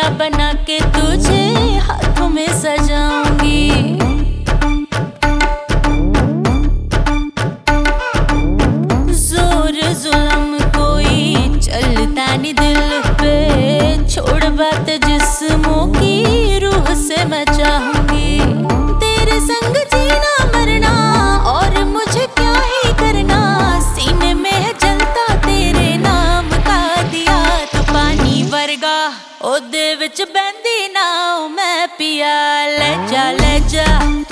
पिया बना के तुझे हाथों में सजाऊंगी। जोर जुल्म कोई चलता नहीं दिल पे, छोड़ बात जिस्मों की रूह से मैं चाहूंगी। तेरे संग जीना मरना और मुझे क्या ही करना, सीने में है जलता तेरे नाम का दिया तो पानी वर्गा ओदे विच बहंदी ना मैं पिया। ले जा